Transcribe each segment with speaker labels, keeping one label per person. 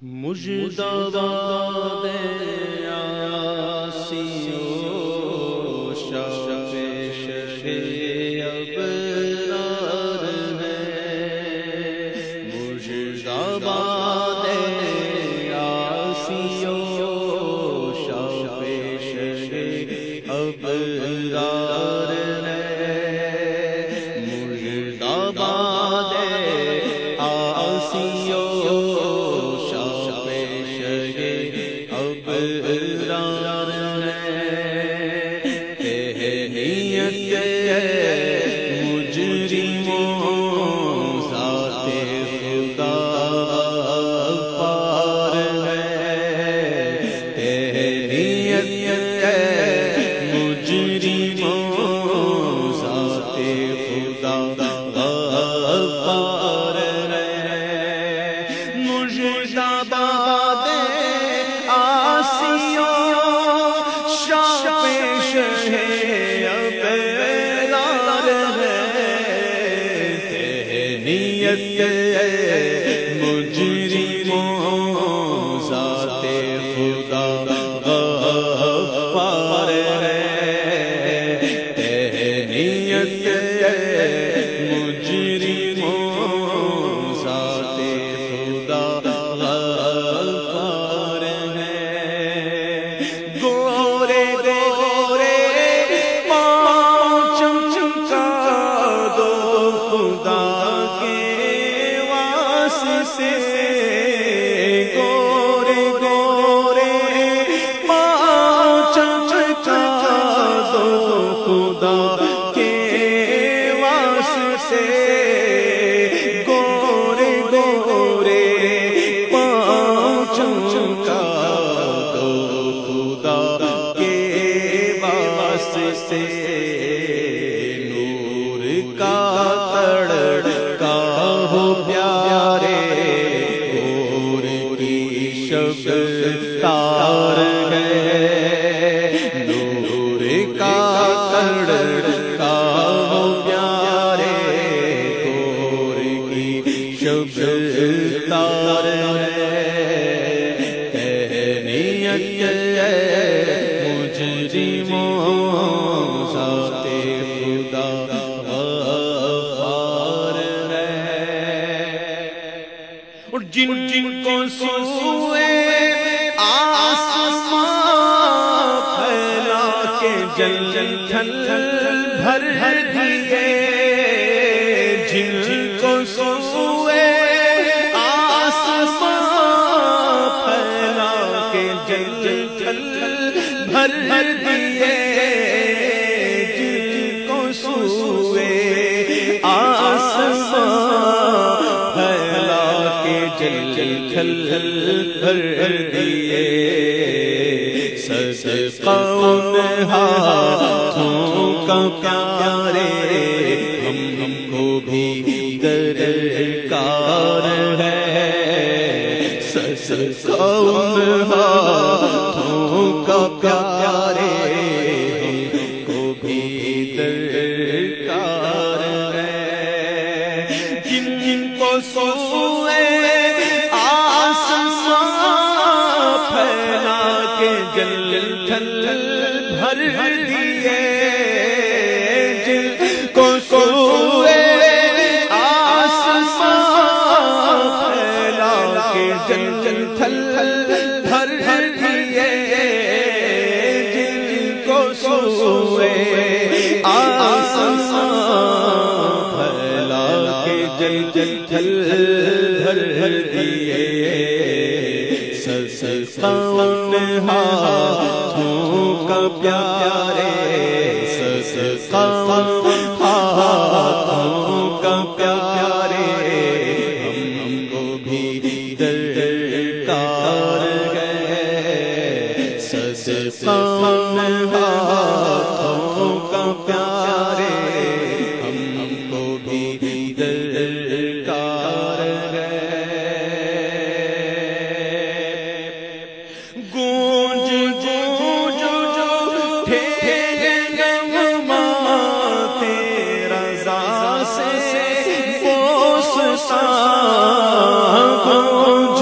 Speaker 1: مجدباد آسیوں شفع ابرار ہے، مجدباد آسیوں شفع ابرار ہے، مجدباد آسیوں مجرموں ذات خدا غفار ہے، تہنیت مجرموں ذات خدا غفار ہے، گورے گورے پاؤں چمچا دو خدا سے، گورے گورے پاؤں چمچا دو خدا کے واسطے، گورے گورے پاؤں چمچا دو خدا کے واسطے، نور کا تڑکا ہو پیارے تار ہے، نور کا تڑکا ہو پیارے گور کی شب تار ہے، تہنیت مجرموں ذات خدا غفار ہے، اور جن جن کو سوئے جل تھل بھر دیے، جن جن کو سوئے آسمان پھیلا کے جل تھل بھر دیے، جن کو سوئے آسمان پھیلا کے جل تھل بھر دیے، صدقہ ہاتھوں کا پیارے ہم کو بھی درکار ہے، صدقہ ہاتھوں کا پیارے ہم کو بھی درکار ہے، جن جن کو سوئے آسمان پھیلا کے جل تھل بھر دیے، جن کو سوئے آسمان پھیلا کے جل تھل بھر دیے، جن کو سوئے آسمان پھیلا کے جل تھل بھر دیے، ہاتھوں کا پیارے صدقہ ہاتھوں کا پیارے ہم کو بھی درکار ہے، صدقہ ہاتھوں کا پیارے ہم کو بھی درکار ہے، گونج گونج اٹھے نغمہ تیرا رضا سے بوستا، گونج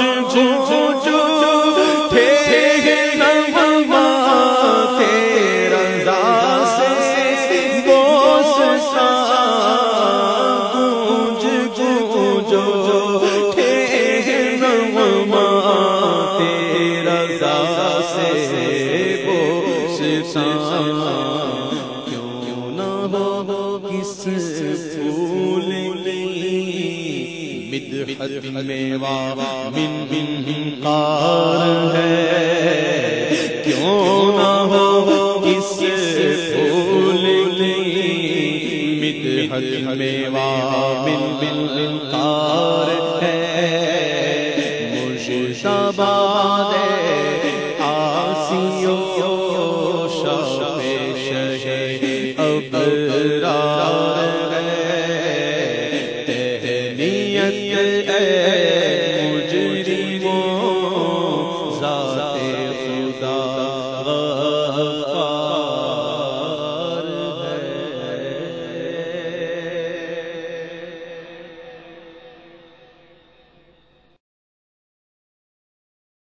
Speaker 1: میوا من قار ہے، کیوں نہ ہو اس پھول کی مدحت میوا من قار ہے، مجتبی آسیو شاہ ابرار ہے، تہنیت اے مجرموں